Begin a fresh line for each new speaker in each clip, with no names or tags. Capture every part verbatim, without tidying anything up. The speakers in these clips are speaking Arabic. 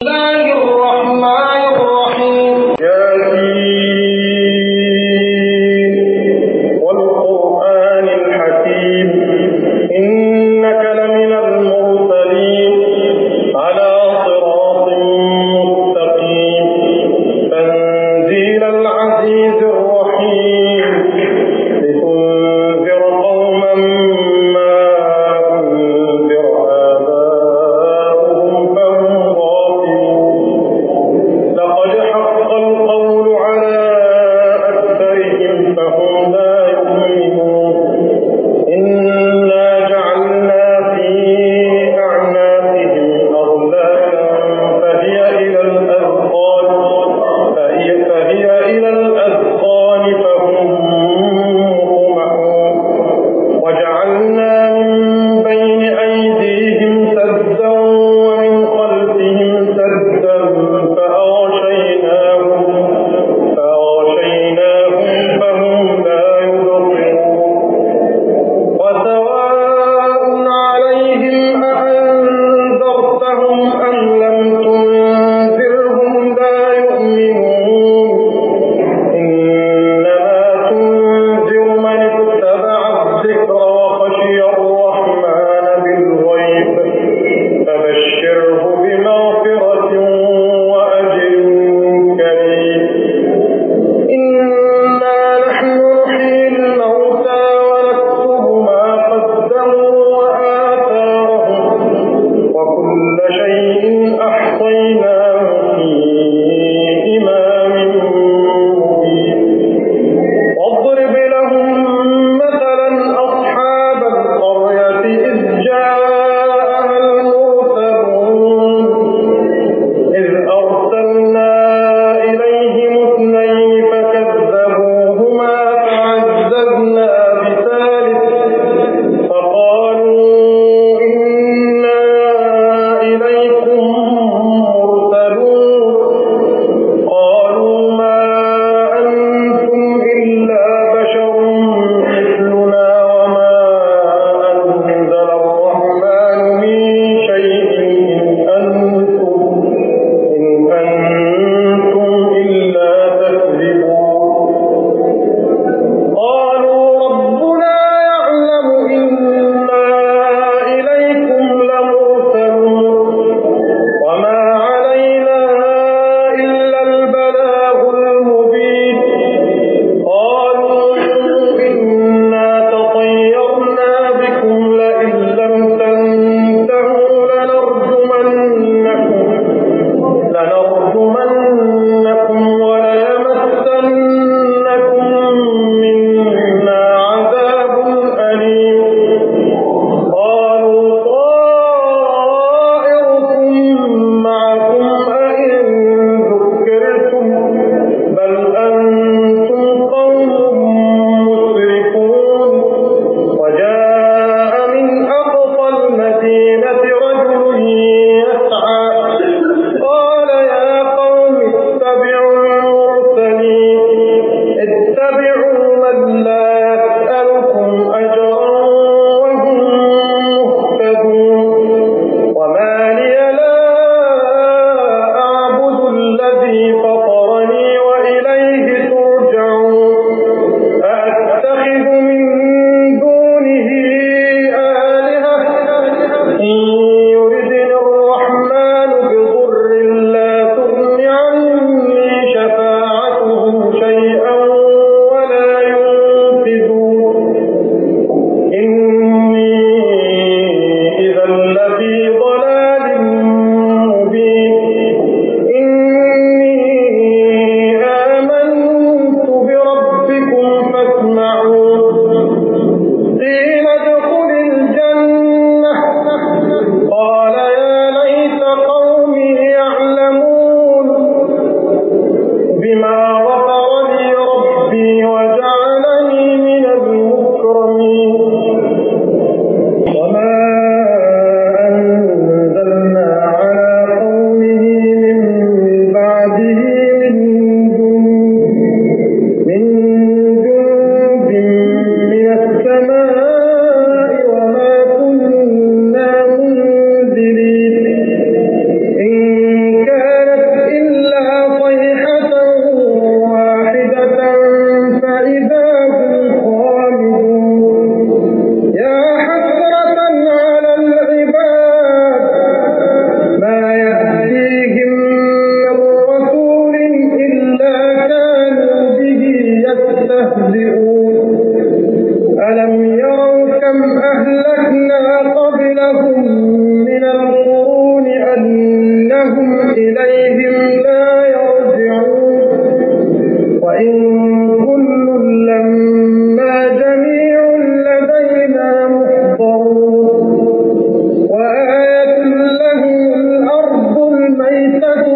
قال يا قوم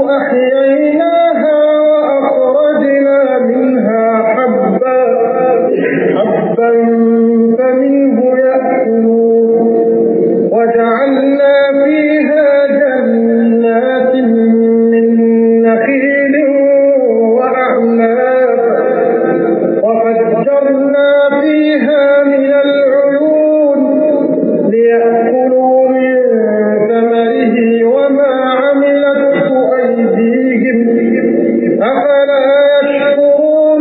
أحييناها وأخرجنا منها حبا حبا فمنه يأكلون وجعلنا فيها جنات من نخيل وأعناب وفجرنا فيها من العيون ليأكلوا من ثمره وما عملته أيديهم أفلا يشكرون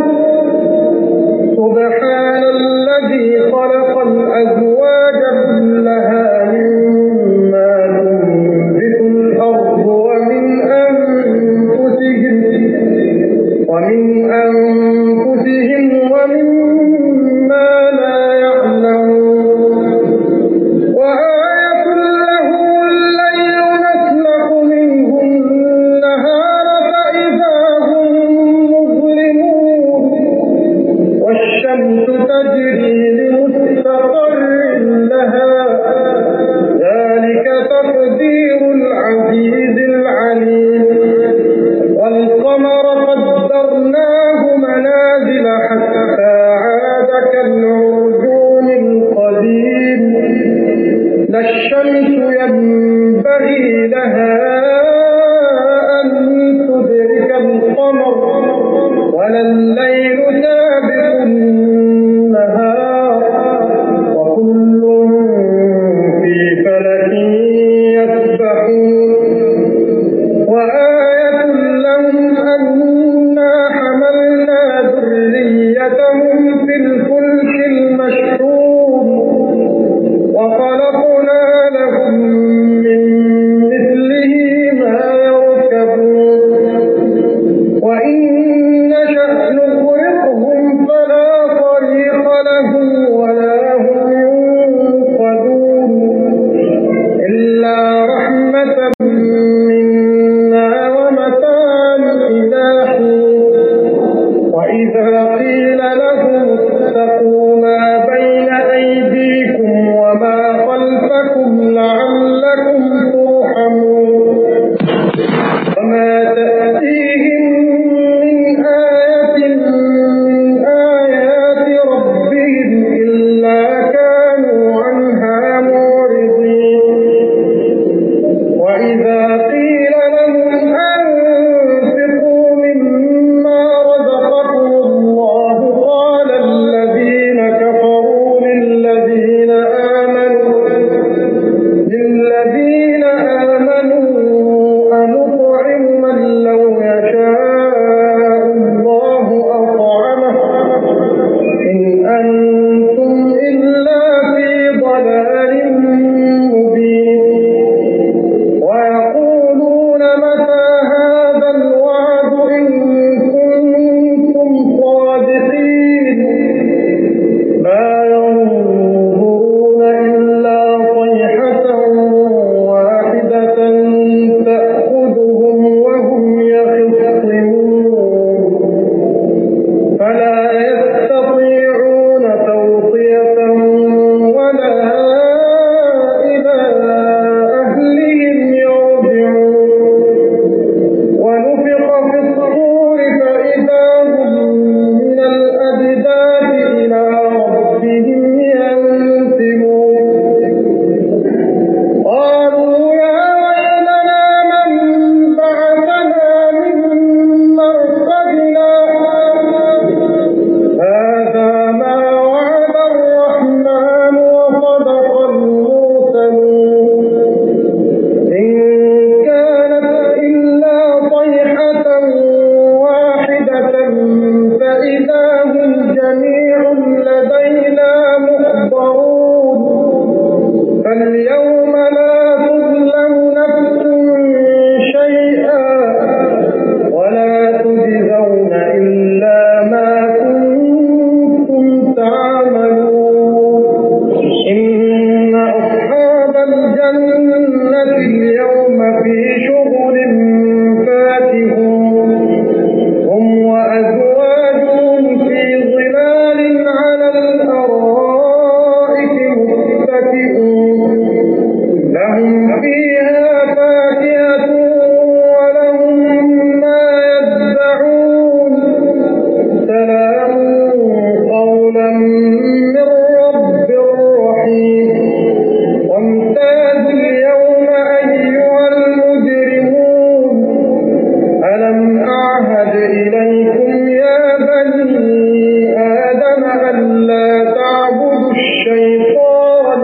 سبحان الذي خلق الأزواج كلها مما تنبت الأرض ومن أنفسهم ومن أنفسهم ومما لا يعلمون وآية لهم الليل نسلخ منه النهار فإذا هم مظلمون والشمس تجري لمستقر لها ذلك تقدير العزيز العليم والقمر قدرناه منازل حتى عاد كالعرجون القديم لا الشمس ينبغي لها أن تدرك القمر ولا الليل سابق النهار وكل في فلك يسبحون وآية لهم أنا حملنا ذريتهم في الفلك المشحون وخلقنا لهم من مثله ما يركبون وإن نشأ نغرقهم فلا طريق لهم ولا هم ينقذون إلا رحمة منا ومتاعا إلى حين وإذا قيل لهم اتقوا ما بين أيديكم وما خلفكم لعلكم ترحمون وما تأتيهم من آية من آيات ربهم إلا كانوا عنها معرضين وإذا قيل لهم أنفقوا مما رزقكم الله قال الذين كفروا للذين آمنوا للذين آمنوا أنطعم من لو يشاء الله أطعمه إن أنتم إلا في ضلال مبين ويقولون متى هذا الوعد إن كنتم صادقين ما ينظرون إلا صيحة واحدة تأخذهم وهم يخصمون فلا يستطيعون توصية ولا إلى أهلهم يرجعون ونفخ في الصور عهد إليكم يا بني آدم ألا تعبدوا الشيطان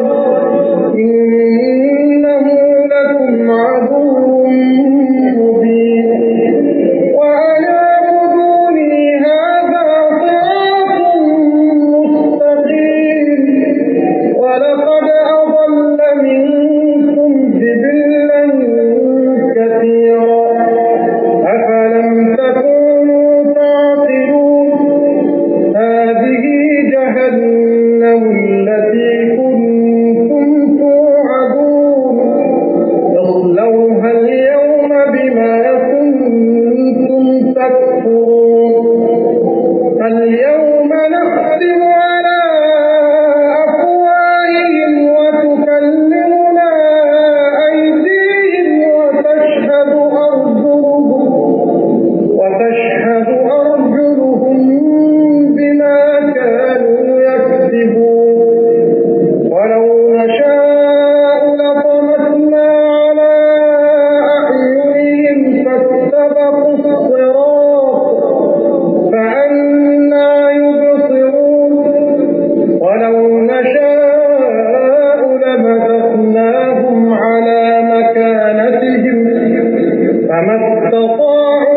إنه لكم عدو مبين وأن اعبدوني هذا صراط مستقيم ولقد أضل منكم جبلا كثيرا أفلم تكونوا تعقلون هذه جهنم التي كنتم توعدون اصلوها اليوم بما كنتم تكفرون اليوم نختم على أفواههم وتكلمنا أيديهم وتشهد أرجلهم وتشهد أرجلهم بما كانوا يكسبون ولو نشاء لطمسنا على أعينهم فاستبقوا الصراط فأنى يبصرون ولو نشاء لمسخناهم على مكانتهم فما استطاعوا